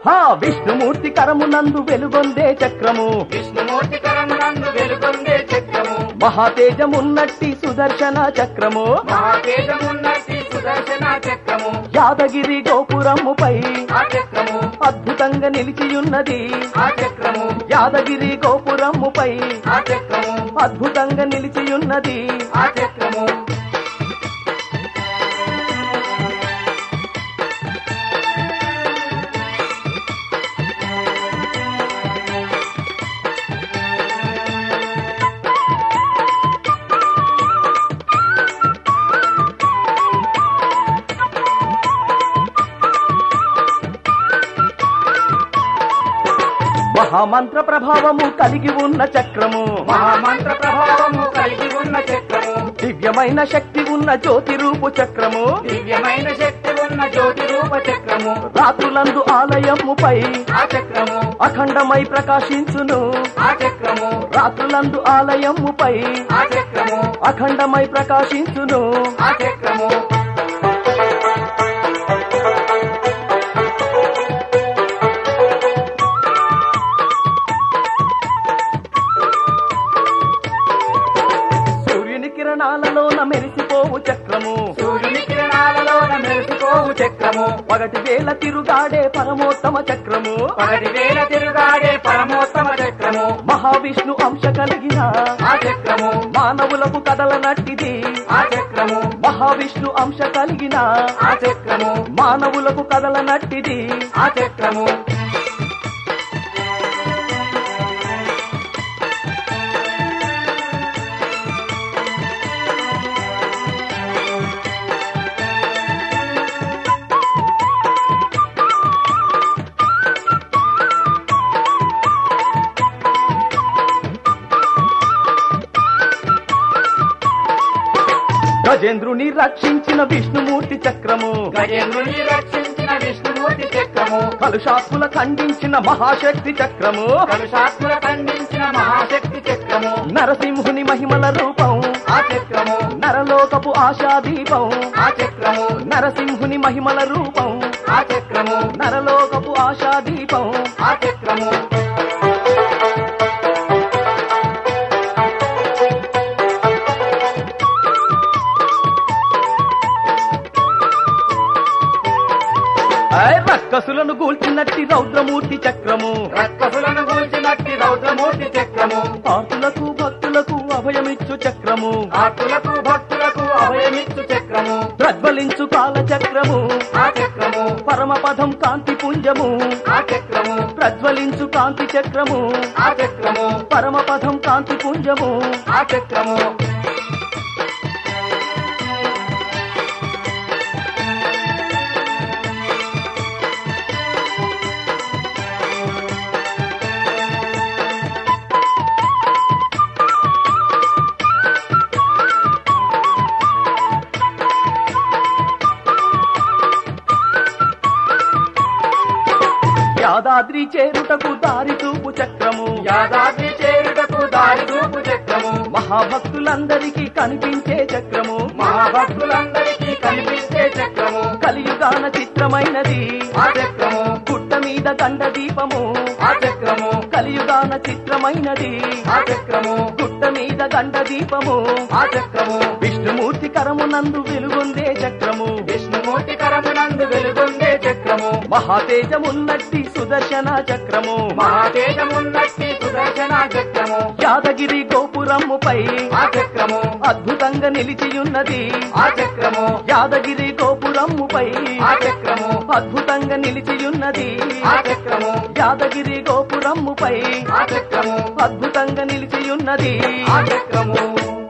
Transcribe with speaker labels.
Speaker 1: విష్ణుమూర్తి కరమునందు వెలుగొందే చక్రము
Speaker 2: విష్ణుమూర్తి కరమునందు వెలుగొందే చక్రము
Speaker 1: మహాతేజమున్నట్టి సుదర్శన చక్రము
Speaker 2: మహాతేజమున్నట్టి సుదర్శన చక్రము
Speaker 1: యాదగిరి గోపురముపై
Speaker 2: ఆ చక్రము
Speaker 1: అద్భుతంగా నిలిచియున్నది
Speaker 2: ఆ చక్రము
Speaker 1: యాదగిరి గోపురముపై
Speaker 2: ఆ చక్రము
Speaker 1: అద్భుతంగా నిలిచియున్నది
Speaker 2: ఆ చక్రము
Speaker 1: మహామంత్ర ప్రభావము కలిగి ఉన్న చక్రము
Speaker 2: మహామంత్ర ప్రభావము కలిగి ఉన్న చక్రము
Speaker 1: దివ్యమైన శక్తి ఉన్న జ్యోతి రూపు చక్రము
Speaker 2: దివ్యమైన శక్తి ఉన్న జ్యోతి రూప చక్రము
Speaker 1: రాత్రులందు ఆలయముపై
Speaker 2: ఆ చక్రము
Speaker 1: అఖండమై ప్రకాశించును
Speaker 2: ఆ చక్రము
Speaker 1: రాత్రులందు ఆలయముపై
Speaker 2: ఆ చక్రము
Speaker 1: అఖండమై ప్రకాశించును
Speaker 2: ఆ చక్రము
Speaker 1: సూర్యుని కిరణాలలోన మెరిసిపోవు చక్రము
Speaker 2: సూర్యుని కిరణాలలోన మెరిసిపోవు చక్రము
Speaker 1: పగటి వేళ తిరుగాడే పరమోత్తమ చక్రము
Speaker 2: పగటి వేల తిరుగాడే పరమోత్తమ చక్రము
Speaker 1: మహావిష్ణు అంశ కలిగిన
Speaker 2: ఆ చక్రము
Speaker 1: మానవులకు కదలనట్టిది
Speaker 2: ఆ చక్రము
Speaker 1: మహావిష్ణు అంశ కలిగిన
Speaker 2: ఆ చక్రము
Speaker 1: మానవులకు కదలనట్టిది
Speaker 2: ఆ చక్రము
Speaker 1: గజేంద్రుని రక్షించిన విష్ణుమూర్తి చక్రము
Speaker 2: గజేంద్రుని రక్షించిన విష్ణుమూర్తి చక్రము
Speaker 1: కలుషాత్ముల ఖండించిన మహాశక్తి చక్రము
Speaker 2: కలుషాత్ముల ఖండించిన మహాశక్తి చక్రము
Speaker 1: నరసింహుని మహిమల రూపం
Speaker 2: ఆ చక్రము
Speaker 1: నరలోకపు ఆశాదీపం
Speaker 2: ఆ చక్రము
Speaker 1: నరసింహుని మహిమల రూపం
Speaker 2: ఆ చక్రము
Speaker 1: నరలోకపు ఆశాదీపం
Speaker 2: ఆ చక్రము
Speaker 1: రక్కసులను గూల్చినట్టి రౌద్రమూర్తి చక్రము
Speaker 2: రక్కసులను కూల్చినట్టి రౌద్రమూర్తి చక్రము
Speaker 1: ఆర్తులకు భక్తులకు అభయమిచ్చు చక్రము
Speaker 2: ఆర్తులకు భక్తులకు అభయమిచ్చు చక్రము
Speaker 1: ప్రజ్వలించు కాల చక్రము
Speaker 2: ఆ చక్రము
Speaker 1: పరమపదం కాంతి పుంజము
Speaker 2: ఆ చక్రము
Speaker 1: ప్రజ్వలించు కాంతి చక్రము
Speaker 2: ఆ చక్రము
Speaker 1: పరమపదం కాంతి పుంజము
Speaker 2: ఆ చక్రము
Speaker 1: యాదాద్రి చేరుటకు దారి చూపు చక్రము
Speaker 2: యాదాద్రి చేరుటకు దారి చూపు చక్రము
Speaker 1: మహాభక్తులందరికీ కనిపించే చక్రము
Speaker 2: మహాభక్తులందరికీ కనిపించే చక్రము
Speaker 1: కలియుగాన చిత్రమైనది
Speaker 2: ఆ చక్రము
Speaker 1: గుట్ట మీద గండ దీపము
Speaker 2: ఆ చక్రము
Speaker 1: కలియుగాన చిత్రమైనది
Speaker 2: ఆ చక్రము
Speaker 1: గుట్ట మీద గండ దీపము
Speaker 2: ఆ చక్రము
Speaker 1: విష్ణుమూర్తి కరమునందు వెలుగొందే చక్రము
Speaker 2: విష్ణుమూర్తి కరమునందు వెలుగొందే చక్రము
Speaker 1: మహాతేజమున్నట్టి సుదర్శన చక్రము
Speaker 2: మహాతేజమున్నట్టి సుదర్శన చక్రము
Speaker 1: యాదగిరి గోపురముపై
Speaker 2: ఆ చక్రము
Speaker 1: అద్భుతంగా నిలిచియున్నది
Speaker 2: ఆ చక్రము
Speaker 1: యాదగిరి గోపురముపై
Speaker 2: ఆ చక్రము
Speaker 1: అద్భుతంగా నిలిచియున్నది
Speaker 2: ఆ చక్రము
Speaker 1: యాదగిరి గోపురముపై
Speaker 2: ఆ చక్రము
Speaker 1: అద్భుతంగా నిలిచియున్నది
Speaker 2: ఆ చక్రము